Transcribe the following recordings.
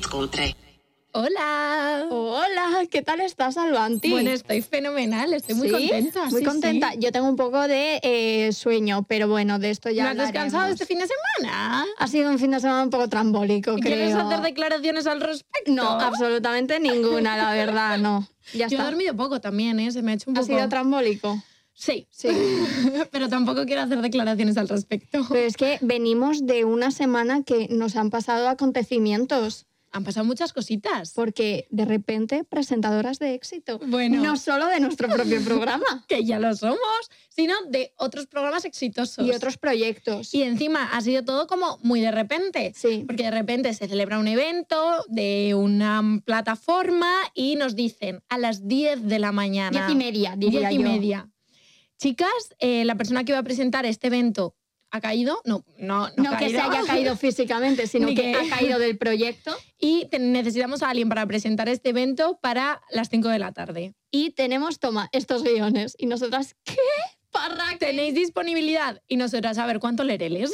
cutre. Hola. Hola, ¿qué tal estás, Albanti? Bueno, estoy fenomenal, estoy muy contenta. Muy contenta. Sí. Yo tengo un poco de sueño, pero bueno, de esto ya ¿No has descansado hablaremos. este fin de semana? Ha sido un fin de semana un poco trambólico, creo. ¿Quieres hacer declaraciones al respecto? No, absolutamente ninguna, la verdad, no. Ya Yo está. he dormido poco también, ¿eh? Se me ha hecho un ¿Ha poco... sido trambólico? Sí. Sí. Pero tampoco quiero hacer declaraciones al respecto. Pero es que venimos de una semana que nos han pasado acontecimientos. Han pasado muchas cositas. Porque de repente, presentadoras de éxito. Bueno. No solo de nuestro propio programa. Que ya lo somos, sino de otros programas exitosos. Y otros proyectos. Y encima ha sido todo como muy de repente. Sí. Porque de repente se celebra un evento de una plataforma y nos dicen a las 10 de la mañana. 10:30, diría 10:30. Chicas, la persona que va a presentar este evento ¿ha caído? No No que se haya caído físicamente, sino que ha caído del proyecto. Y necesitamos a alguien para presentar este evento para las 5 de la tarde. Y tenemos, toma, estos guiones. Y nosotras, ¿qué? Parra, ¿Tenéis disponibilidad? Y nosotras, a ver, ¿cuánto lereles?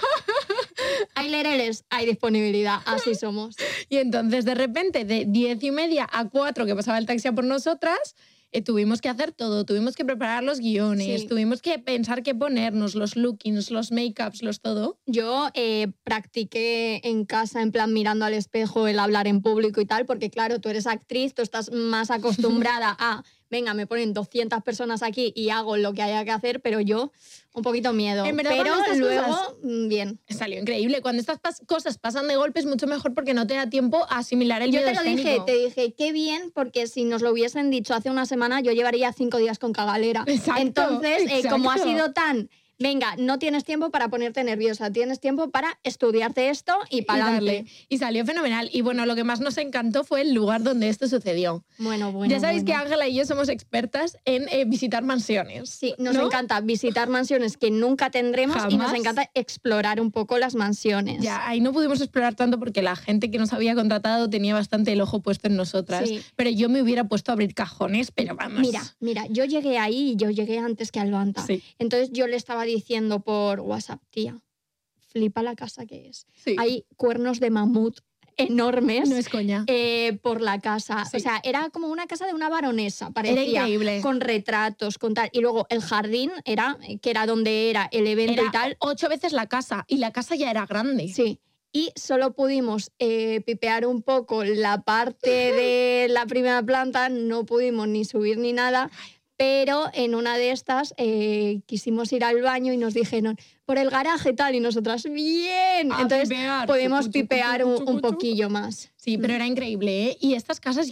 Hay lereles, hay disponibilidad, así somos. Y entonces, de repente, de 10:30 a 4, que pasaba el taxi a por nosotras, tuvimos que hacer todo, tuvimos que preparar los guiones, Sí. tuvimos que pensar qué ponernos, los lookings, los make-ups, los todo. Yo practiqué en casa, en plan mirando al espejo, el hablar en público y tal, porque claro, tú eres actriz, tú estás más acostumbrada a, venga, me ponen 200 personas aquí y hago lo que haya que hacer, pero yo un poquito miedo. En verdad, pero cuando estas luego, cosas- bien. Salió increíble. Cuando estas cosas pasan de golpe es mucho mejor porque no te da tiempo a asimilar el Yo miedo te lo dije, escénico. te dije, qué bien, porque si nos lo hubiesen dicho hace una semana, yo llevaría 5 días con cagalera. Exacto, Entonces, como ha exacto. sido tan, venga, no tienes tiempo para ponerte nerviosa, tienes tiempo para estudiarte esto y para darle. adelante. Y salió fenomenal. Y bueno, lo que más nos encantó fue el lugar donde esto sucedió. Bueno. Ya sabéis que bueno. Ángela y yo somos expertas en visitar mansiones. Sí, nos ¿no? encanta visitar mansiones que nunca tendremos y nos Jamás. encanta explorar un poco las mansiones. Ya, ahí no pudimos explorar tanto porque la gente que nos había contratado tenía bastante el ojo puesto en nosotras. Sí. Pero yo me hubiera puesto a abrir cajones, pero vamos. Mira, yo llegué ahí y yo llegué antes que Albanta. Sí. Entonces yo le estaba diciendo por WhatsApp, tía, flipa la casa que es. Sí. Hay cuernos de mamut enormes No es coña. por la casa. Sí. O sea, era como una casa de una baronesa, parecía. Era increíble. Con retratos, con tal. Y luego el jardín que era donde era el evento Era y tal. 8 veces la casa y la casa ya era grande. Sí. Y solo pudimos pipear un poco la parte de la primera planta, no pudimos ni subir ni nada, pero en una de estas quisimos ir al baño y nos dijeron, por el garaje y tal, y nosotras, bien. A Entonces pipear. pudimos Chucu, chucu, pipear chucu, un chucu, chucu. poquillo más. Sí, pero era increíble, ¿eh? Y estas casas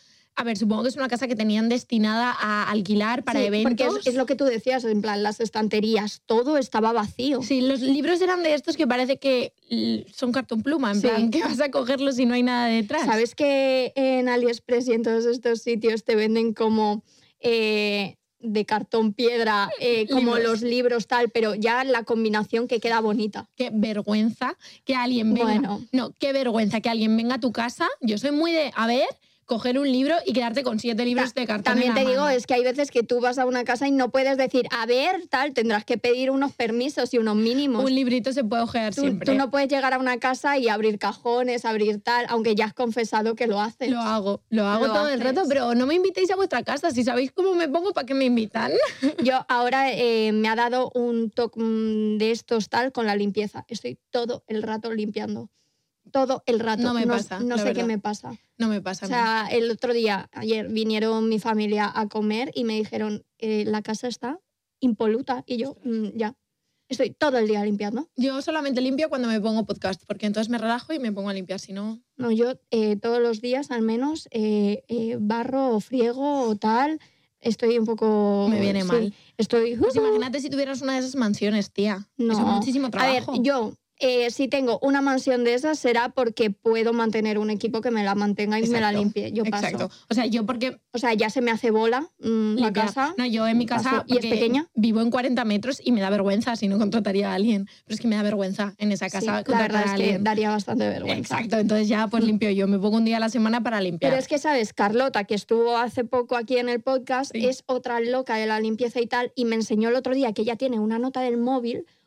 a ver, supongo que es una casa que tenían destinada a alquilar para Sí, eventos. porque es lo que tú decías, en plan, las estanterías, todo estaba vacío. Sí, los libros eran de estos que parece que son cartón pluma, en Sí. plan, que vas a cogerlos y no hay nada detrás. ¿Sabes que en AliExpress y en todos estos sitios te venden como de cartón piedra, como Libros. los libros tal, pero ya la combinación que queda bonita? Qué vergüenza que alguien venga. Bueno. No, qué vergüenza que alguien venga a tu casa. Yo soy muy de, a ver, coger un libro y quedarte con 7 libros de cartón. También en la te digo, mano. es que hay veces que tú vas a una casa y no puedes decir, a ver, tal, tendrás que pedir unos permisos y unos mínimos. Un librito se puede ojear siempre. Tú no puedes llegar a una casa y abrir cajones, abrir tal, aunque ya has confesado que lo haces. Lo hago Lo todo el haces. rato, pero no me invitéis a vuestra casa. Si sabéis cómo me pongo, ¿para qué me invitan? Yo ahora me ha dado un toque de estos tal con la limpieza. Estoy todo el rato limpiando. Todo el rato. No me pasa, No la sé qué verdad. me pasa. No me pasa O a mí. sea, el otro día, ayer, vinieron mi familia a comer y me dijeron, la casa está impoluta. Y yo, ya. Estoy todo el día limpiando. Yo solamente limpio cuando me pongo podcast, porque entonces me relajo y me pongo a limpiar, si no... No, yo todos los días al menos barro o friego o tal. Estoy un poco... Me viene mal. Estoy... Pues imagínate si tuvieras una de esas mansiones, tía. No. Eso es muchísimo trabajo. A ver, yo si tengo una mansión de esas será porque puedo mantener un equipo que me la mantenga y me la Exacto, limpie. Yo paso. Exacto. O sea, yo porque... O sea, ya se me hace bola la limpiar. casa. No, yo en mi casa... Paso. ¿Y es porque pequeña? Vivo en 40 metros y me da vergüenza si no contrataría a alguien. Pero es que me da vergüenza en esa Sí, casa la contratar verdad a es que alguien. daría bastante vergüenza. Exacto, entonces ya pues limpio yo. Me pongo un día a la semana para limpiar. Pero es que, ¿sabes? Carlota, que estuvo hace poco aquí en el podcast, Sí. es otra loca de la limpieza y tal, y me enseñó el otro día que ella tiene una nota del móvil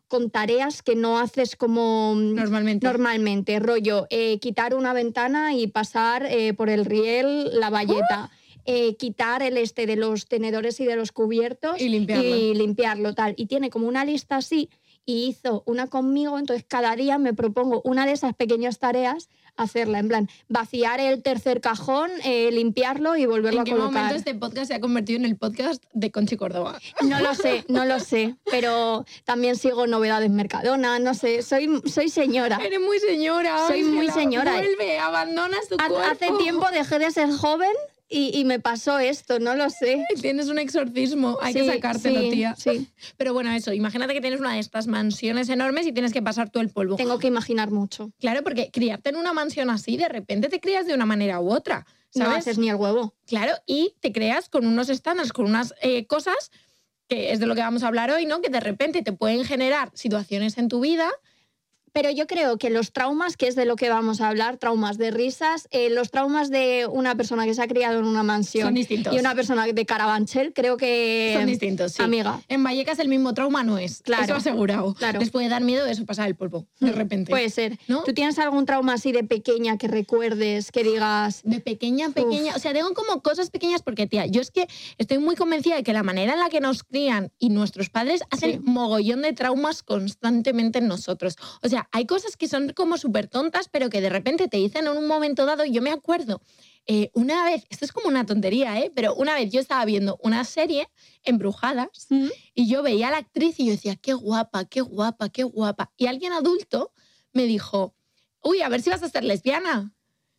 con tareas que no haces como Normalmente. Rollo, quitar una ventana y pasar por el riel la bayeta. Quitar el de los tenedores y de los cubiertos Y limpiarlo. tal. Y tiene como una lista así y hizo una conmigo, entonces cada día me propongo una de esas pequeñas tareas hacerla, en plan, vaciar el tercer cajón, limpiarlo y volverlo a colocar. ¿En qué momento este podcast se ha convertido en el podcast de Conchi Córdoba? No lo sé, pero también sigo Novedades Mercadona, no sé, soy señora. Eres muy señora. Soy muy señora. Vuelve, abandonas tu cuerpo. Hace tiempo dejé de ser joven y me pasó esto, no lo sé. Tienes un exorcismo, hay que sacártelo, tía. Sí. Pero bueno, eso, imagínate que tienes una de estas mansiones enormes y tienes que pasar todo el polvo. Tengo que imaginar mucho. Claro, porque criarte en una mansión así, de repente te crías de una manera u otra, ¿sabes? No haces ni el huevo. Claro, y te creas con unos estándares, con unas cosas, que es de lo que vamos a hablar hoy, ¿no? Que de repente te pueden generar situaciones en tu vida. Pero yo creo que los traumas, que es de lo que vamos a hablar, traumas de risas, los traumas de una persona que se ha criado en una mansión son distintos. Y una persona de Carabanchel, creo que... Son distintos, sí. Amiga. En Vallecas el mismo trauma no es, claro, eso asegurado. Claro. Les puede dar miedo eso, pasar el polvo, de repente. Puede ser. ¿No? ¿Tú tienes algún trauma así de pequeña que recuerdes, que digas...? De pequeña, o sea, tengo como cosas pequeñas porque, tía, yo es que estoy muy convencida de que la manera en la que nos crían y nuestros padres hacen mogollón de traumas constantemente en nosotros. O sea, hay cosas que son como súper tontas, pero que de repente te dicen en un momento dado. Yo me acuerdo, una vez, esto es como una tontería, pero una vez yo estaba viendo una serie, Embrujadas, y yo veía a la actriz y yo decía, qué guapa, qué guapa, qué guapa. Y alguien adulto me dijo, uy, a ver si vas a ser lesbiana.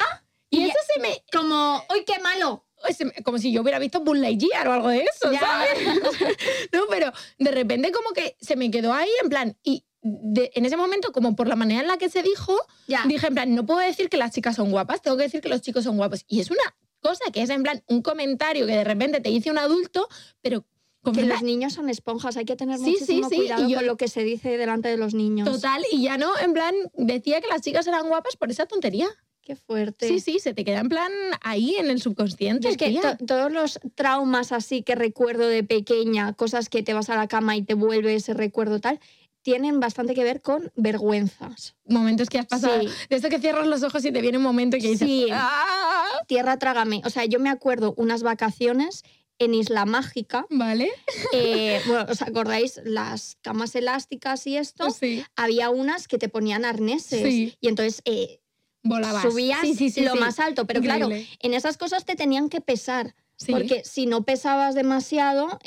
Y eso se me... Como, ¡uy, qué malo! Como si yo hubiera visto Buzz Lightyear o algo de eso, ya. ¿sabes? No, pero de repente como que se me quedó ahí en plan... Y en ese momento, como por la manera en la que se dijo, dije en plan, no puedo decir que las chicas son guapas, tengo que decir que los chicos son guapos. Y es una cosa que es en plan un comentario que de repente te dice un adulto, pero... Que los niños son esponjas, hay que tener muchísimo cuidado con lo que se dice delante de los niños. Total, y ya no, en plan, decía que las chicas eran guapas por esa tontería. Qué fuerte. Sí, se te queda en plan ahí en el subconsciente. Es que todos los traumas así que recuerdo de pequeña, cosas que te vas a la cama y te vuelve ese recuerdo tal, tienen bastante que ver con vergüenzas. Momentos que has pasado. Sí. De esto que cierras los ojos y te viene un momento y que dices... Sí. ¡Ah! Tierra trágame. O sea, yo me acuerdo unas vacaciones en Isla Mágica. Vale. Bueno, ¿os acordáis? Las camas elásticas y esto. Sí. Había unas que te ponían arneses. Sí. Y entonces... volabas. Subías lo más alto, pero increíble. Claro, en esas cosas te tenían que pesar, porque si no pesabas demasiado,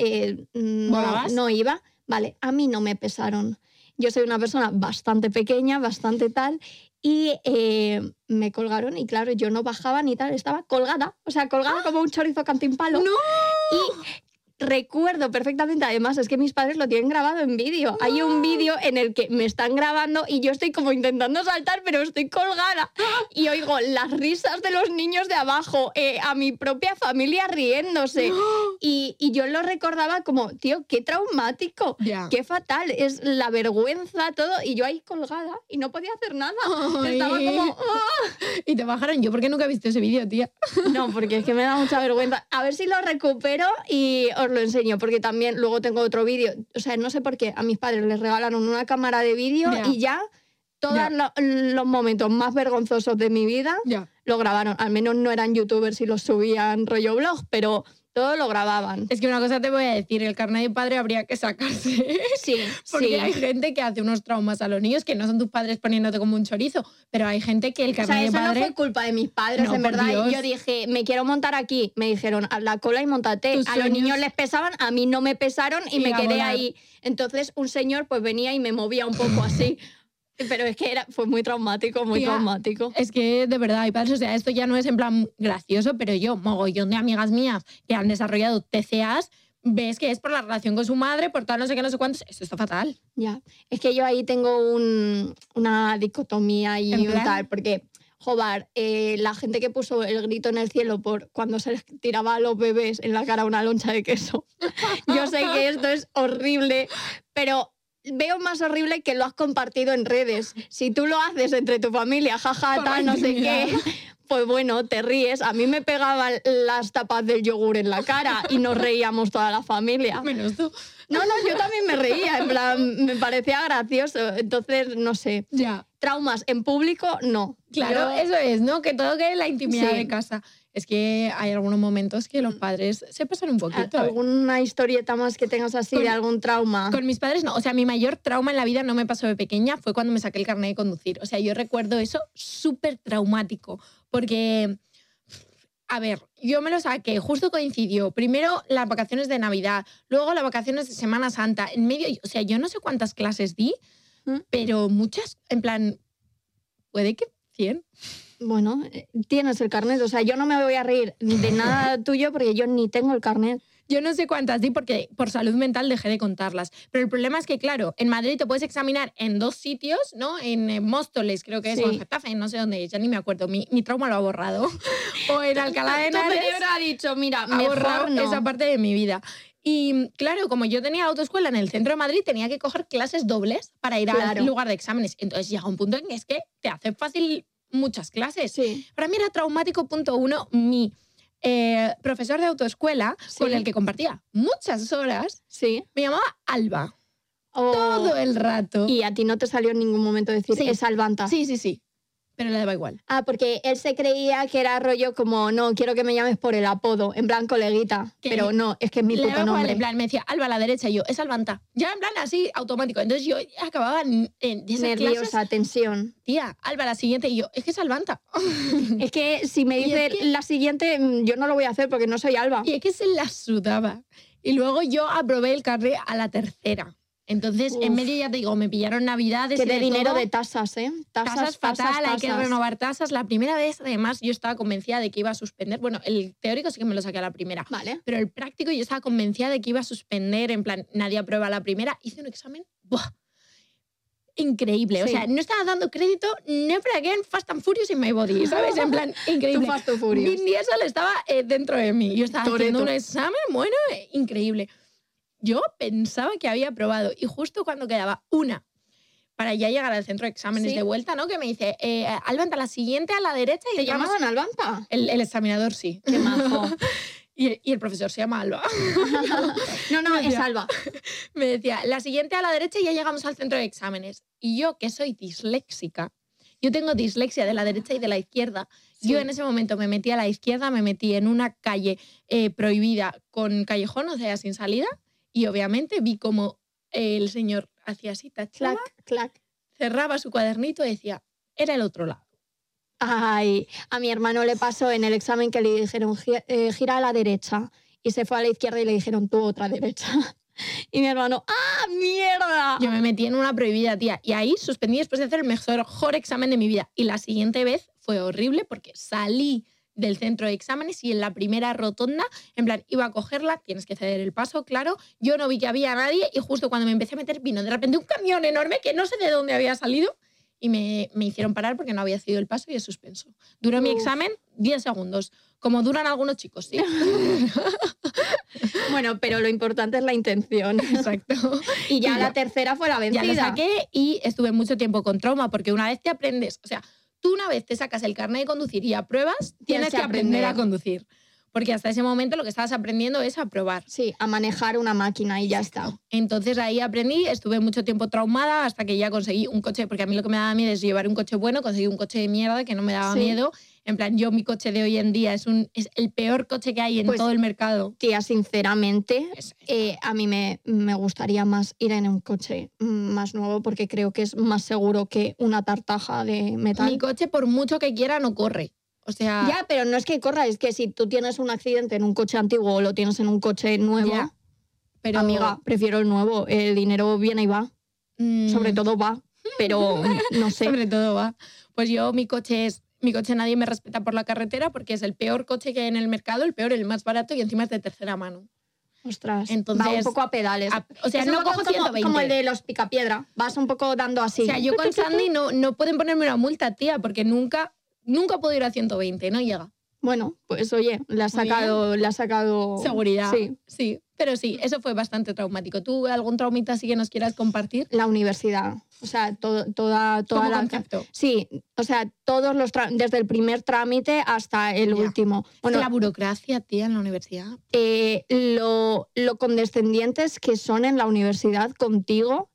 no iba. Vale, a mí no me pesaron. Yo soy una persona bastante pequeña, bastante tal, y me colgaron y claro, yo no bajaba ni tal, estaba colgada, o sea, colgada como un chorizo cantimpalo. ¡No! Y recuerdo perfectamente, además es que mis padres lo tienen grabado en vídeo. Hay un vídeo en el que me están grabando y yo estoy como intentando saltar, pero estoy colgada. Y oigo las risas de los niños de abajo, a mi propia familia riéndose. Y yo lo recordaba como, tío, qué traumático, qué fatal. Es la vergüenza, todo. Y yo ahí colgada y no podía hacer nada. Ay. Estaba como... Y te bajaron. Yo, ¿por qué nunca he visto ese vídeo, tía? No, porque es que me da mucha vergüenza. A ver si lo recupero y os lo enseño, porque también luego tengo otro vídeo. O sea, no sé por qué a mis padres les regalaron una cámara de vídeo y ya todos los momentos más vergonzosos de mi vida lo grabaron. Al menos no eran youtubers y los subían rollo blog, pero todo lo grababan. Es que una cosa te voy a decir, el carnet de padre habría que sacarse. Sí, porque hay gente que hace unos traumas a los niños que no son tus padres poniéndote como un chorizo, pero hay gente que el carnet de padre... O sea, eso no fue culpa de mis padres, No, en por verdad. Dios. Yo dije, me quiero montar aquí. Me dijeron, haz la cola y móntate. Tus A los sueños. niños les pesaban, a mí no me pesaron y me a quedé volar. ahí. Entonces un señor pues venía y me movía un poco así. Pero es que fue muy traumático, muy Tía, traumático. Es que de verdad hay padres, o sea, esto ya no es en plan gracioso, pero yo, mogollón de amigas mías que han desarrollado TCAs, ves que es por la relación con su madre, por tal no sé qué, no sé cuántos, esto está fatal. Ya, es que yo ahí tengo una dicotomía y ¿En un plan? tal, porque, joder, la gente que puso el grito en el cielo por cuando se les tiraba a los bebés en la cara una loncha de queso, yo sé que esto es horrible, pero... Veo más horrible que lo has compartido en redes. Si tú lo haces entre tu familia, jaja, Por la tal, no sé qué, intimidad. pues bueno, te ríes. A mí me pegaban las tapas del yogur en la cara y nos reíamos toda la familia. Menos tú. No, yo también me reía, en plan, me parecía gracioso. Entonces, no sé. Ya. Traumas en público, no. Claro, eso es, ¿no? Que todo quede en la intimidad Sí. de casa. Es que hay algunos momentos que los padres se pasan un poquito. ¿Alguna historieta más que tengas así de algún trauma? Con mis padres no. O sea, mi mayor trauma en la vida no me pasó de pequeña, fue cuando me saqué el carnet de conducir. O sea, yo recuerdo eso súper traumático. Porque, a ver, yo me lo saqué, justo coincidió. Primero las vacaciones de Navidad, luego las vacaciones de Semana Santa. En medio, o sea, yo no sé cuántas clases di, pero muchas, en plan, puede que 100. Bueno, tienes el carnet. O sea, yo no me voy a reír de nada tuyo porque yo ni tengo el carnet. Yo no sé cuántas di porque por salud mental dejé de contarlas. Pero el problema es que, claro, en Madrid te puedes examinar en 2 sitios, ¿no? En Móstoles, creo que es, Sí. o en Getafe, no sé dónde es, ya ni me acuerdo. Mi trauma lo ha borrado. O en Alcalá de Tu Henares cerebro ha dicho, mira, ha borrado mejor no. esa parte de mi vida. Y claro, como yo tenía autoescuela en el centro de Madrid, tenía que coger clases dobles para ir Claro. al lugar de exámenes. Entonces llega un punto en que es que te hace fácil muchas clases. Sí. Para mí era traumático, punto 1, mi profesor de autoescuela, Sí. con el que compartía muchas horas, Sí. me llamaba Alba. O- Todo el rato. Y a ti no te salió en ningún momento decir, Sí. es Albanta. Sí. Pero le daba igual. Ah, porque él se creía que era rollo como, no, quiero que me llames por el apodo, en plan coleguita. Que Pero no, es que es mi Le puto daba igual, nombre. en plan, me decía Alba a la derecha y yo, es Albanta. Ya en plan así, automático. Entonces yo acababa de esas Nerviosa, clases, tensión. tía, Alba la siguiente y yo, es que es Albanta. Es que si me Y dice es que- la siguiente, yo no lo voy a hacer porque no soy Alba. Y es que se la sudaba. Y luego yo aprobé el carnet a la tercera. Entonces, en Uf. medio, ya te digo, me pillaron navidades Que y de dinero todo. de tasas, ¿eh? Tasas fatal, hay que tasas. renovar tasas. La primera vez, además, yo estaba convencida de que iba a suspender. Bueno, el teórico sí que me lo saqué a la primera. Vale. Pero el práctico yo estaba convencida de que iba a suspender, en plan, nadie aprueba la primera. Hice un examen, ¡buah! Increíble. O Sí. sea, no estaba dando crédito never again, Fast and Furious in my body, ¿sabes? En plan, increíble. Tú Fast and Furious. Vin Diesel estaba dentro de mí. Yo estaba haciendo un examen, bueno, increíble. Yo pensaba que había aprobado y justo cuando quedaba una para ya llegar al centro de exámenes Sí. de vuelta, ¿no? Que me dice, Albanta, la siguiente a la derecha y ¿Te le llamas... llamaban Albanta? El examinador sí. Qué majo. Y el profesor se llama Alba. No, es Decía- Alba. Me decía, la siguiente a la derecha y ya llegamos al centro de exámenes. Y yo, que soy disléxica, yo tengo dislexia de la derecha y de la izquierda. Sí. Yo en ese momento me metí a la izquierda, me metí en una calle prohibida con callejón, o sea, sin salida. Y obviamente vi como el señor hacía así, tachaba, Clac, clac. cerraba su cuadernito y decía, era el otro lado. Ay, a mi hermano le pasó en el examen que le dijeron gira a la derecha y se fue a la izquierda y le dijeron tú otra derecha. Y mi hermano, ¡ah, mierda! Yo me metí en una prohibida, tía. Y ahí suspendí después de hacer el mejor examen de mi vida. Y la siguiente vez fue horrible porque salí del centro de exámenes y en la primera rotonda, en plan, iba a cogerla, tienes que ceder el paso, claro. Yo no vi que había nadie y justo cuando me empecé a meter vino de repente un camión enorme que no sé de dónde había salido y me hicieron parar porque no había cedido el paso y es suspenso. Duró mi Uf. examen 10 segundos, como duran algunos chicos, sí. Bueno, pero lo importante es la intención. Exacto. Y ya Y la ya. tercera fue la Ya vencida. lo saqué y estuve mucho tiempo con trauma porque una vez te aprendes, o sea, tú una vez te sacas el carnet de conducir y apruebas, tienes que aprender a conducir. Porque hasta ese momento lo que estabas aprendiendo es a probar. Sí, a manejar una máquina y ya está. Entonces ahí aprendí, estuve mucho tiempo traumada hasta que ya conseguí un coche, porque a mí lo que me daba miedo es llevar un coche bueno, conseguí un coche de mierda que no me daba Sí. miedo. En plan, yo mi coche de hoy en día es el peor coche que hay en Pues, todo el mercado. Tía, sinceramente, Es- a mí me gustaría más ir en un coche más nuevo porque creo que es más seguro que una tartaja de metal. Mi coche, por mucho que quiera, no corre. O sea, Ya, pero no es que corra, es que si tú tienes un accidente en un coche antiguo o lo tienes en un coche nuevo, Ya, pero amiga, prefiero el nuevo. El dinero viene y va. Sobre todo va, pero no sé. Sobre todo va. Pues yo, mi coche nadie me respeta por la carretera porque es el peor coche que hay en el mercado, el peor, el más barato y encima es de tercera mano. Ostras, Entonces, va un poco a pedales. O sea, Es no un poco cojo como, 120. como el de los picapiedra. Vas un poco dando así. O sea, yo con Sandy no pueden ponerme una multa, tía, porque nunca puedo ir a 120, no llega. Bueno, pues oye, le ha sacado... Seguridad. Sí. Sí, pero sí, eso fue bastante traumático. ¿Tú algún traumita así que nos quieras compartir? La universidad. O sea, toda Como la... concepto. Sí, o sea, todos los desde el primer trámite hasta el último. Bueno, es que la burocracia, tía, en la universidad. Lo condescendientes que son en la universidad contigo,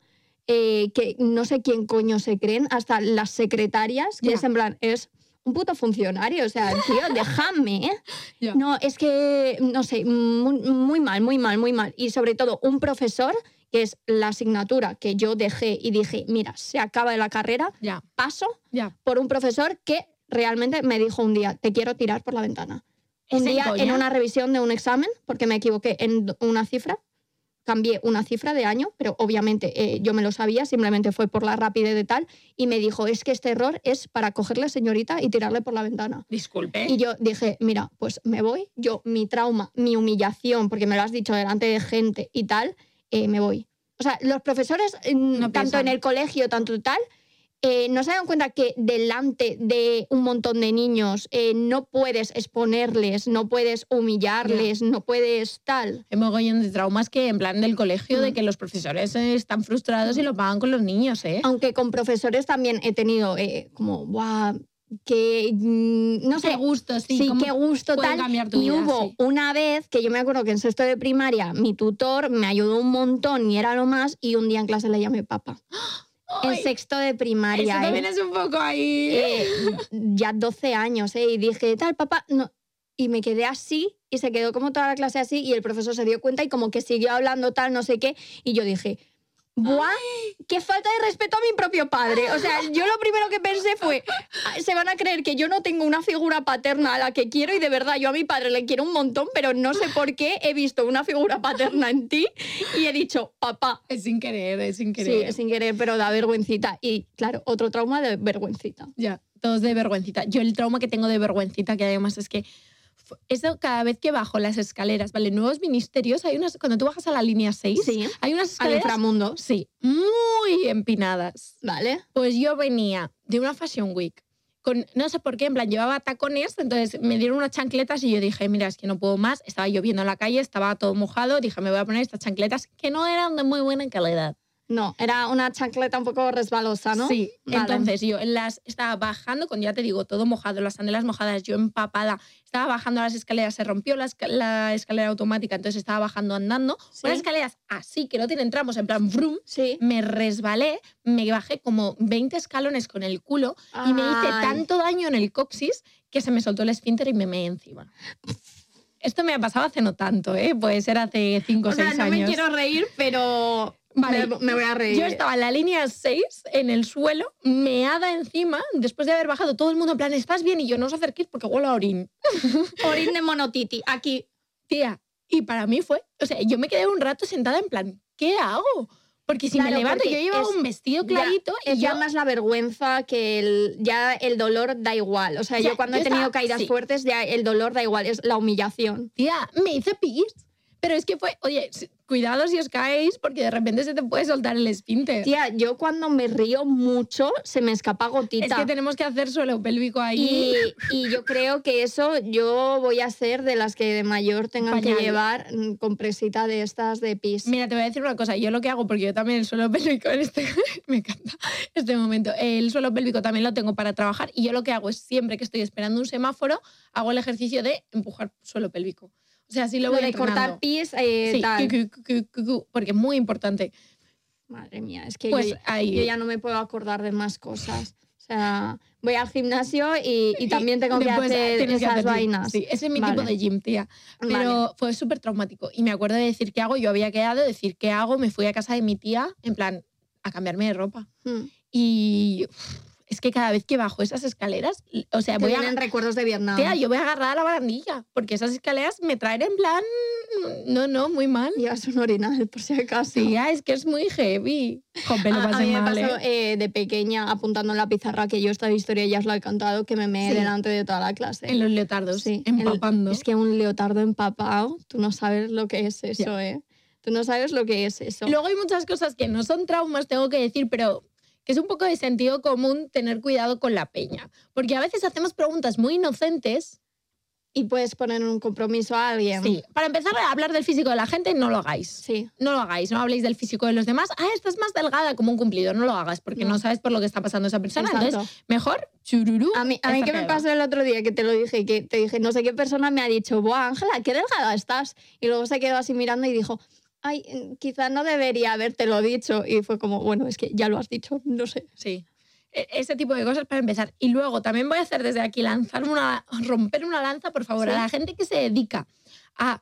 que no sé quién coño se creen, hasta las secretarias, que es en plan, es un puto funcionario, o sea, tío, déjame. No, es que, no sé, muy mal, muy mal, muy mal. Y sobre todo, un profesor, que es la asignatura que yo dejé y dije, mira, se acaba la carrera, paso por un profesor que realmente me dijo un día, te quiero tirar por la ventana. Un día en una revisión de un examen, porque me equivoqué en una cifra, cambié una cifra de año, pero obviamente yo me lo sabía, simplemente fue por la rapidez de tal, y me dijo, es que este error es para cogerle, señorita, y tirarle por la ventana. Disculpe. Y yo dije, mira, pues me voy, yo, mi trauma, mi humillación, porque me lo has dicho delante de gente y tal, me voy. O sea, los profesores, tanto en el colegio, tanto tal, no se dan cuenta que delante de un montón de niños no puedes exponerles, no puedes humillarles, no puedes tal. Hay mogollón de traumas que en plan del colegio, de que los profesores están frustrados y lo pagan con los niños, ¿eh? Aunque con profesores también he tenido como, guau, que no sé. Qué gusto, sí. Sí, qué gusto tal. Y hubo una vez que yo me acuerdo que en sexto de primaria mi tutor me ayudó un montón y era lo más, y un día en clase le llamé papá. En sexto de primaria. Eso también es un poco ahí. Ya 12 años, y dije, tal, papá, no. Y me quedé así, y se quedó como toda la clase así, y el profesor se dio cuenta y como que siguió hablando tal, no sé qué, y yo dije, ¡buah! ¡Qué falta de respeto a mi propio padre! O sea, yo lo primero que pensé fue, se van a creer que yo no tengo una figura paterna a la que quiero, y de verdad yo a mi padre le quiero un montón, pero no sé por qué he visto una figura paterna en ti y he dicho, papá. Es sin querer, es sin querer. Sí, es sin querer, pero da vergüencita. Y claro, otro trauma de vergüencita. Ya, todos de vergüencita. Yo el trauma que tengo de vergüencita, que además es que eso cada vez que bajo las escaleras, ¿vale? Nuevos ministerios, hay unas, cuando tú bajas a la línea 6, hay unas escaleras... Al inframundo. Sí, muy empinadas. Vale. Pues yo venía de una Fashion Week, no sé por qué, en plan, llevaba tacones, entonces me dieron unas chancletas y yo dije, mira, es que no puedo más, estaba lloviendo en la calle, estaba todo mojado, dije, me voy a poner estas chancletas que no eran de muy buena calidad. No, era una chancleta un poco resbalosa, ¿no? Sí, vale. Entonces yo estaba bajando, con ya te digo, todo mojado, las sandalas mojadas, yo empapada, estaba bajando las escaleras, se rompió la escalera automática, entonces estaba bajando andando, unas escaleras así, que no tienen tramos, en plan vroom, me resbalé, me bajé como 20 escalones con el culo y me hice tanto daño en el coxis que se me soltó el esfínter y me meé encima. Esto me ha pasado hace no tanto, puede ser hace 5 o 6 años. O sea, no me quiero reír, pero... Vale, me voy a reír. Yo estaba en la línea 6, en el suelo, meada encima, después de haber bajado, todo el mundo en plan, ¿estás bien? Y yo, no os acerquéis porque huelo a orín. Orín de monotiti, aquí. Tía, y para mí fue, o sea, yo me quedé un rato sentada en plan, ¿qué hago? Porque si me levanto, yo llevaba un vestido clarito y ya más la vergüenza que ya el dolor da igual. O sea, yo cuando he tenido caídas fuertes, ya el dolor da igual, es la humillación. Tía, me hice pis. Pero es que fue, oye, cuidado si os caéis porque de repente se te puede soltar el esfínter. Tía, yo cuando me río mucho se me escapa gotita. Es que tenemos que hacer suelo pélvico ahí. Y yo creo que eso yo voy a ser de las que de mayor tengan que llevar compresita de estas de pis. Mira, te voy a decir una cosa. Yo lo que hago, porque yo también el suelo pélvico me encanta este momento. El suelo pélvico también lo tengo para trabajar y yo lo que hago es siempre que estoy esperando un semáforo, hago el ejercicio de empujar suelo pélvico. O sea, sí lo voy entrenando. Cortar pis, sí, tal. Porque es muy importante. Madre mía, es que pues yo ya no me puedo acordar de más cosas. O sea, voy al gimnasio y también tengo que hacer esas vainas. Sí, ese es mi tipo de gym, tía. Pero fue súper traumático. Y me acuerdo de decir qué hago. Yo había quedado de decir qué hago. Me fui a casa de mi tía, en plan, a cambiarme de ropa. Y... es que cada vez que bajo esas escaleras, o sea, voy a... recuerdos de Vietnam. Tía, yo voy agarrada a la barandilla, porque esas escaleras me traen en plan... No, muy mal. Y es un orinal, por si acaso. Tía, es que es muy heavy. Jope, lo pasé mal, a mí me pasó de pequeña, apuntando en la pizarra, que yo esta historia ya os la he cantado, que me meé delante de toda la clase. En los leotardos, empapando. Es que un leotardo empapado, tú no sabes lo que es eso, Tú no sabes lo que es eso. Luego hay muchas cosas que no son traumas, tengo que decir, pero... que es un poco de sentido común tener cuidado con la peña. Porque a veces hacemos preguntas muy inocentes Y puedes poner un compromiso a alguien. Sí, para empezar a hablar del físico de la gente, no lo hagáis. Sí. No lo hagáis, no habléis del físico de los demás. Estás más delgada como un cumplido, no lo hagas porque no sabes por lo que está pasando esa persona. Exacto. Entonces, mejor chururú. A mí que me pasó el otro día que te lo dije, que te dije, no sé qué persona me ha dicho, ¡buah, Ángela, qué delgada estás! Y luego se quedó así mirando y dijo, ay, quizá no debería habértelo dicho. Y fue como, bueno, es que ya lo has dicho, no sé. Sí. Ese tipo de cosas para empezar. Y luego también voy a hacer desde aquí romper una lanza, por favor, ¿Sí? a la gente que se dedica a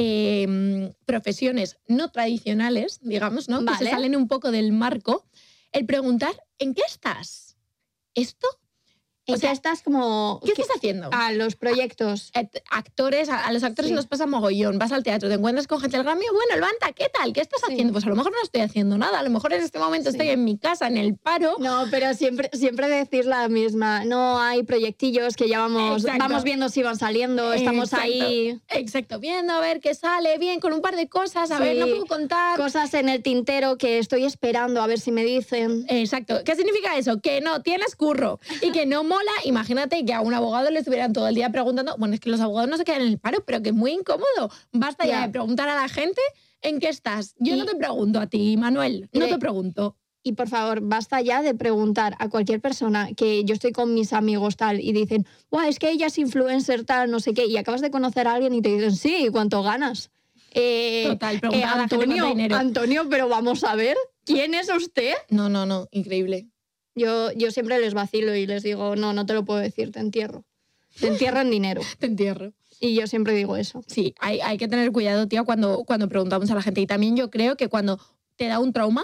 profesiones no tradicionales, digamos, ¿no? Vale. Que se salen un poco del marco. El preguntar, ¿en qué estás? ¿Esto? O sea, estás como... ¿Qué estás haciendo? A los proyectos. Actores, a los actores Sí. nos pasa mogollón. Vas al teatro, te encuentras con gente del Grammy, bueno, Levanta, ¿qué tal? ¿Qué estás haciendo? Pues a lo mejor no estoy haciendo nada, a lo mejor en este momento estoy en mi casa, en el paro. No, pero siempre decir la misma. No, hay proyectillos que ya vamos viendo si van saliendo, estamos ahí. Exacto, viendo a ver qué sale, bien, con un par de cosas, a ver, no puedo contar. Cosas en el tintero que estoy esperando a ver si me dicen. Exacto. ¿Qué significa eso? Que no tienes curro y que no mola. Imagínate que a un abogado le estuvieran todo el día preguntando, bueno, es que los abogados no se quedan en el paro, pero que es muy incómodo. Basta ya de preguntar a la gente en qué estás. Yo no te pregunto a ti, Manuel, no te pregunto. Y por favor, basta ya de preguntar a cualquier persona que yo estoy con mis amigos tal y dicen, guau, es que ella es influencer tal, no sé qué, y acabas de conocer a alguien y te dicen, sí, ¿cuánto ganas? Total, preguntar a la gente cuánto dinero. Antonio, pero vamos a ver, ¿quién es usted? No, increíble. Yo siempre les vacilo y les digo, no te lo puedo decir, te entierro. Te entierro en dinero. Te entierro. Y yo siempre digo eso. Sí, hay que tener cuidado, tía, cuando preguntamos a la gente. Y también yo creo que cuando te da un trauma,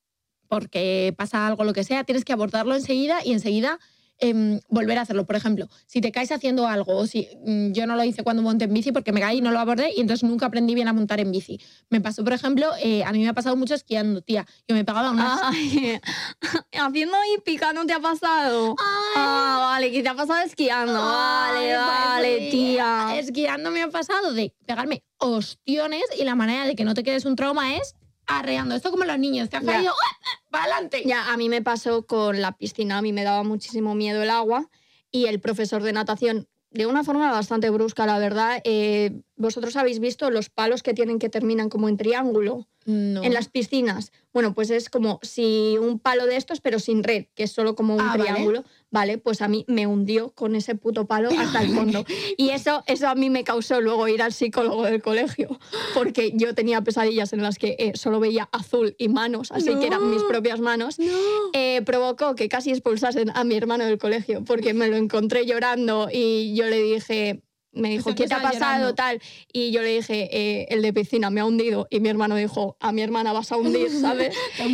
porque pasa algo, lo que sea, tienes que abordarlo enseguida y enseguida volver a hacerlo. Por ejemplo, si te caes haciendo algo, o si yo no lo hice cuando monté en bici porque me caí y no lo abordé y entonces nunca aprendí bien a montar en bici. Me pasó, por ejemplo, a mí me ha pasado mucho esquiando, tía. Yo me pegaba unas... Ay, haciendo hípica no te ha pasado. Vale, que te ha pasado esquiando. Vale, sí. tía. Esquiando me ha pasado de pegarme ostiones y la manera de que no te quedes un trauma es arreando. Esto como los niños, te han caído, ¡para adelante! Ya, a mí me pasó con la piscina, a mí me daba muchísimo miedo el agua y el profesor de natación, de una forma bastante brusca, la verdad, ¿vosotros habéis visto los palos que tienen que terminan como en triángulo? No. En las piscinas. Bueno, pues es como si un palo de estos, pero sin red, que es solo como un triángulo. Vale, pues a mí me hundió con ese puto palo hasta el fondo. Y eso a mí me causó luego ir al psicólogo del colegio, porque yo tenía pesadillas en las que solo veía azul y manos, así que eran mis propias manos. Provocó que casi expulsasen a mi hermano del colegio, porque me lo encontré llorando y yo le dije... Me dijo, ¿qué te ha pasado? Tal. Y yo le dije, el de piscina me ha hundido. Y mi hermano dijo, a mi hermana vas a hundir, ¿sabes?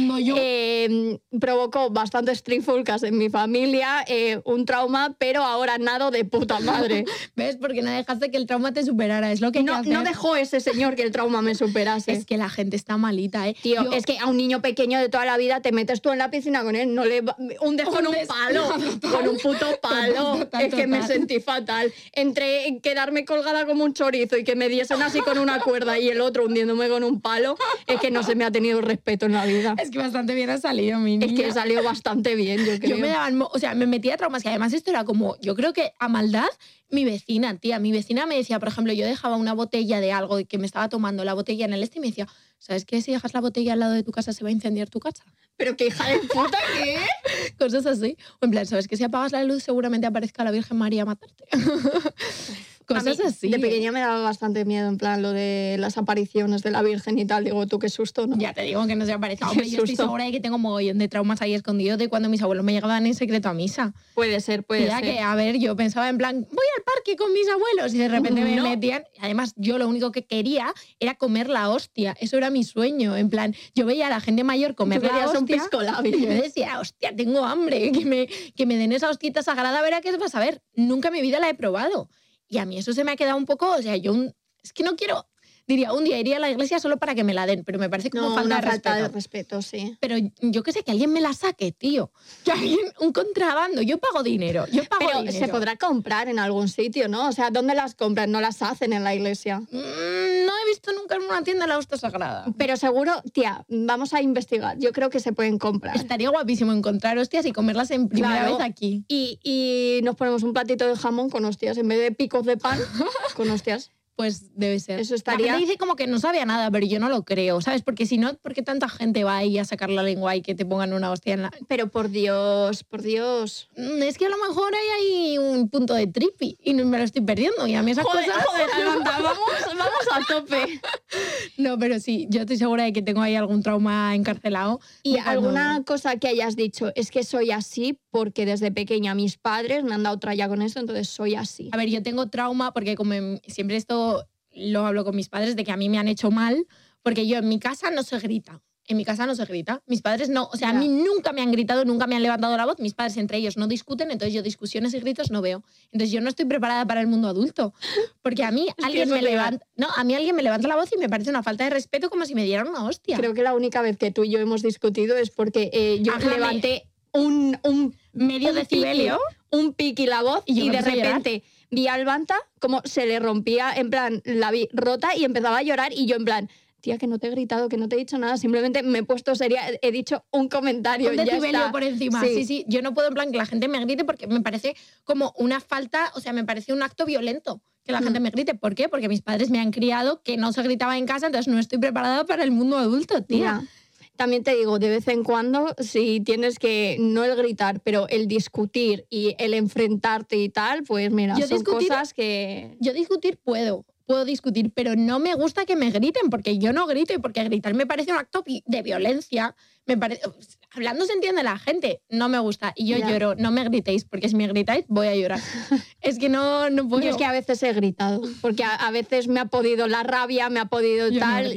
Provocó bastantes trifulcas en mi familia, un trauma, pero ahora nado de puta madre. ¿Ves? Porque no dejaste que el trauma te superara. Es lo que no dejó ese señor que el trauma me superase. Es que la gente está malita, ¿eh? Tío, es que a un niño pequeño de toda la vida te metes tú en la piscina con él, no le hundes con un palo, con un puto palo. Total. Que me sentí fatal. Entre quedarme colgada como un chorizo y que me diesen así con una cuerda y el otro hundiéndome con un palo, es que no se me ha tenido respeto en la vida. Es que bastante bien ha salido, mi niña. Es que salió bastante bien, yo creo. Yo me daban, me metía traumas y además esto era como, yo creo que a maldad, mi vecina me decía, por ejemplo, yo dejaba una botella de algo que me estaba tomando la botella en el y me decía, ¿sabes qué? Si dejas la botella al lado de tu casa se va a incendiar tu casa. Pero qué hija de puta, ¿qué? Cosas así. O en plan, ¿sabes que si apagas la luz seguramente aparezca la Virgen María a matarte? Cosas así. De pequeña me daba bastante miedo, en plan, lo de las apariciones de la Virgen y tal. Digo, tú, qué susto, ¿no? Ya te digo que no se aparezca. Hombre, yo estoy segura de que tengo un mogollón de traumas ahí escondidos de cuando mis abuelos me llegaban en secreto a misa. Puede ser. Que, a ver, yo pensaba en plan, voy al parque con mis abuelos y de repente me metían. Además, yo lo único que quería era comer la hostia. Eso era mi sueño. En plan, yo veía a la gente mayor comer la hostia. Un pisco labio. Y yo decía, hostia, tengo hambre. Que me den esa hostieta sagrada, a ver a qué vas a ver. Nunca en mi vida la he probado. Y a mí eso se me ha quedado un poco, o sea, es que no quiero diría, un día iría a la iglesia solo para que me la den, pero me parece como falta de respeto. Falta de respeto, sí. Pero yo qué sé, que alguien me la saque, tío. Que alguien, un contrabando, yo pago dinero, Pero se podrá comprar en algún sitio, ¿no? O sea, ¿dónde las compran? No las hacen en la iglesia. No he visto nunca en una tienda la hostia sagrada. Pero seguro, tía, vamos a investigar. Yo creo que se pueden comprar. Estaría guapísimo encontrar hostias y comerlas en primera vez aquí. Y nos ponemos un platito de jamón con hostias. En vez de picos de pan, con hostias. Pues debe ser. Eso estaría... La gente dice como que no sabe a nada, pero yo no lo creo, ¿sabes? Porque si no, ¿por qué tanta gente va ahí a sacar la lengua y que te pongan una hostia en la...? Pero por Dios, por Dios. Es que a lo mejor hay ahí un punto de trippy y me lo estoy perdiendo. Y a mí esas cosas... Joder, Alondra, vamos a tope. No, pero sí, yo estoy segura de que tengo ahí algún trauma encarcelado. ¿Y alguna cosa que hayas dicho? Es que soy así porque desde pequeña mis padres me han dado tralla con esto, entonces soy así. A ver, yo tengo trauma porque como siempre esto lo hablo con mis padres de que a mí me han hecho mal, porque yo en mi casa no se grita. En mi casa no se grita. Mis padres no, o sea, a mí nunca me han gritado, nunca me han levantado la voz. Mis padres entre ellos no discuten, entonces yo discusiones y gritos no veo. Entonces yo no estoy preparada para el mundo adulto. Porque a mí alguien me levanta, a mí alguien me levanta la voz y me parece una falta de respeto como si me dieran una hostia. Creo que la única vez que tú y yo hemos discutido es porque yo levanté un medio decibelio, un piqui la voz y de repente vi a Albanta como se le rompía, en plan, la vi rota y empezaba a llorar y yo en plan, tía, que no te he gritado, que no te he dicho nada, simplemente me he puesto seria, he dicho un comentario. Un decibelio por encima, sí. Yo no puedo en plan que la gente me grite porque me parece como una falta, o sea, me parece un acto violento que la gente me grite. ¿Por qué? Porque mis padres me han criado que no se gritaba en casa, entonces no estoy preparada para el mundo adulto, tía. También te digo, de vez en cuando, si tienes que, no el gritar, pero el discutir y el enfrentarte y tal, pues mira, son cosas que... Yo discutir puedo discutir, pero no me gusta que me griten, porque yo no grito y porque gritar me parece un acto de violencia. Me parece, hablando se entiende la gente, no me gusta. Y yo lloro, no me gritéis, porque si me gritáis voy a llorar. Es que no puedo. Yo es que a veces he gritado, porque a veces me ha podido la rabia, me ha podido tal,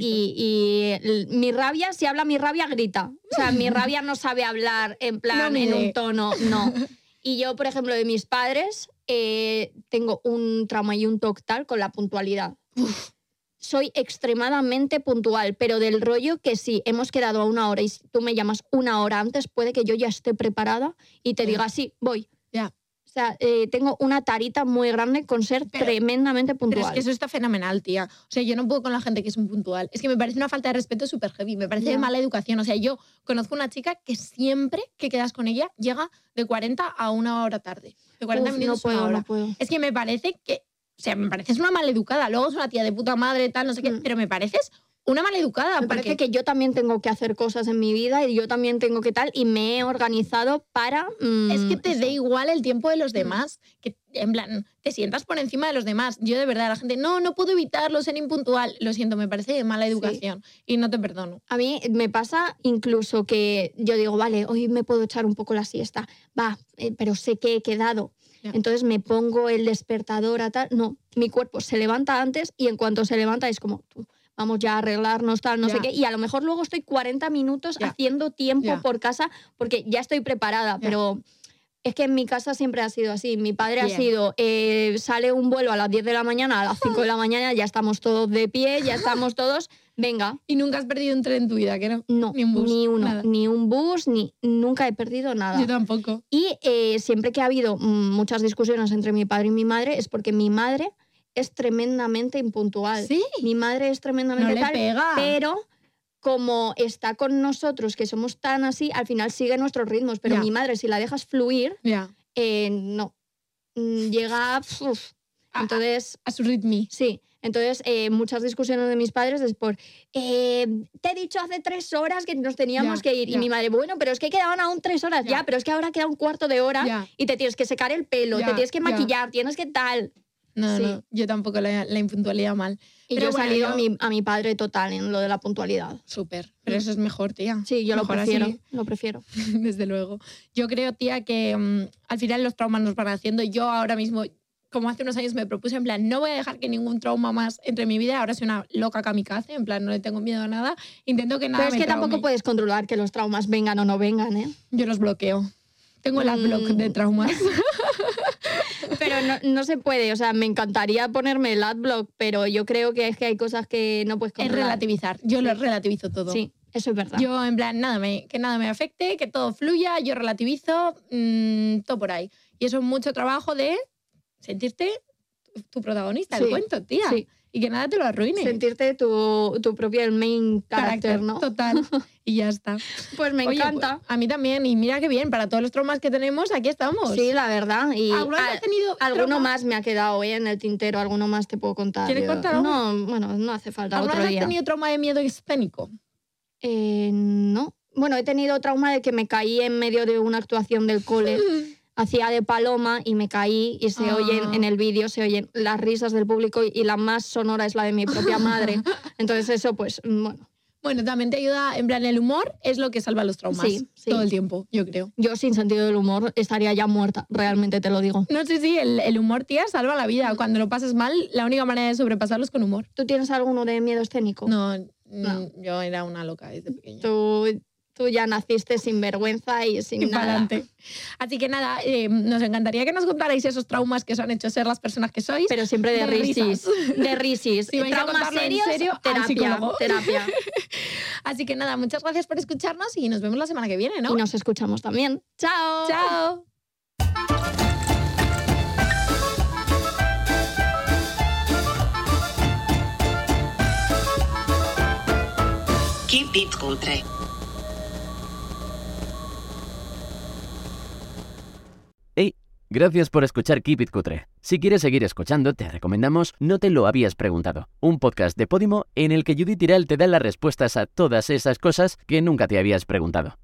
y mi rabia, si habla mi rabia, grita. O sea, mi rabia no sabe hablar en plan, en un tono, no. Y yo, por ejemplo, de mis padres, tengo un trauma y un toque tal con la puntualidad. Soy extremadamente puntual, pero del rollo que si hemos quedado a 1 hora y tú me llamas 1 hora antes, puede que yo ya esté preparada y te diga, sí, voy. O sea, tengo una tarita muy grande con ser tremendamente puntual. Pero es que eso está fenomenal, tía. O sea, yo no puedo con la gente que es un puntual. Es que me parece una falta de respeto súper heavy. Me parece de mala educación. O sea, yo conozco una chica que siempre que quedas con ella llega de 40 a 1 hora tarde. De 40 minutos a 1 hora. No puedo. Es que me parece que... O sea, me pareces una maleducada. Luego es una tía de puta madre, tal, no sé qué. Pero me pareces una maleducada. Me parece que yo también tengo que hacer cosas en mi vida y yo también tengo que tal, y me he organizado para... es que te dé igual el tiempo de los demás. Que, en plan, te sientas por encima de los demás. Yo de verdad, la gente, no puedo evitarlo, ser impuntual. Lo siento, me parece de mala educación y no te perdono. A mí me pasa incluso que yo digo, vale, hoy me puedo echar un poco la siesta. Va, pero sé que he quedado. Entonces me pongo el despertador a tal. No, mi cuerpo se levanta antes y en cuanto se levanta es como, vamos ya a arreglarnos, tal, no sé qué. Y a lo mejor luego estoy 40 minutos haciendo tiempo por casa porque ya estoy preparada, pero... Es que en mi casa siempre ha sido así. Mi padre ha sido, sale un vuelo a las 10 de la mañana, a las 5 de la mañana, ya estamos todos de pie, ya estamos todos, venga. ¿Y nunca has perdido un tren en tu vida, que no? No, ni un bus, ni uno, nada. Ni un bus, nunca he perdido nada. Yo tampoco. Y siempre que ha habido muchas discusiones entre mi padre y mi madre, es porque mi madre es tremendamente impuntual. ¿Sí? Mi madre es tremendamente no le pega. Pero... como está con nosotros, que somos tan así, al final sigue nuestros ritmos. Pero mi madre, si la dejas fluir, no. Llega... Entonces... A su ritmo. Sí. Entonces, muchas discusiones de mis padres es por... te he dicho hace 3 horas que nos teníamos que ir. Y mi madre, bueno, pero es que quedaban aún 3 horas. Ya, pero es que ahora queda un cuarto de hora y te tienes que secar el pelo, te tienes que maquillar, tienes que tal... No, yo tampoco la impuntualidad mal. Y pero yo he salido a mi padre total en lo de la puntualidad. Súper, pero eso es mejor, tía. Sí, yo mejor lo prefiero. Desde luego. Yo creo, tía, que al final los traumas nos van haciendo. Yo ahora mismo, como hace unos años me propuse, en plan, no voy a dejar que ningún trauma más entre en mi vida. Ahora soy una loca kamikaze, en plan, no le tengo miedo a nada. Intento que nada Pero es que tampoco puedes controlar que los traumas vengan o no vengan, ¿eh? Yo los bloqueo. Tengo el adblock de traumas. Pero no se puede, o sea, me encantaría ponerme el adblock, pero yo creo que es que hay cosas que no puedes controlar. Es relativizar, yo lo relativizo todo. Sí, eso es verdad. Yo, en plan, que nada me afecte, que todo fluya, yo relativizo, todo por ahí. Y eso es mucho trabajo de sentirte tu protagonista del cuento, tía. Sí. Y que nada te lo arruine. Sentirte tu propio el main character, ¿no? Total. Y ya está. Pues me encanta. Pues, a mí también. Y mira qué bien, para todos los traumas que tenemos, aquí estamos. Sí, la verdad. Y alguno trauma? Más me ha quedado en el tintero, alguno más te puedo contar. ¿Quieres contar algo? No, bueno, no hace falta otro día. ¿Alguna vez has tenido trauma de miedo escénico? No. Bueno, he tenido trauma de que me caí en medio de una actuación del cole. Hacía de paloma y me caí y se oyen en el vídeo, se oyen las risas del público y la más sonora es la de mi propia madre. Entonces eso, pues, bueno. Bueno, también te ayuda, en plan, el humor es lo que salva los traumas. Sí. Todo el tiempo, yo creo. Yo sin sentido del humor estaría ya muerta, realmente te lo digo. No, sí, el humor, tía, salva la vida. Cuando lo pasas mal, la única manera de sobrepasarlo es con humor. ¿Tú tienes alguno de miedo escénico? No. Yo era una loca desde pequeña. Tú ya naciste sin vergüenza y sin nada. Adelante. Así que nada, nos encantaría que nos contarais esos traumas que os han hecho ser las personas que sois. Pero siempre de risis. De risis. Si vais traumas a serios, en serio, terapia. Así que nada, muchas gracias por escucharnos y nos vemos la semana que viene, ¿no? Y nos escuchamos también. ¡Chao! ¡Chao! Keep it cutre. Hey, gracias por escuchar Keep It Cutre. Si quieres seguir escuchando, te recomendamos No te lo habías preguntado, un podcast de Podimo en el que Judith Tiral te da las respuestas a todas esas cosas que nunca te habías preguntado.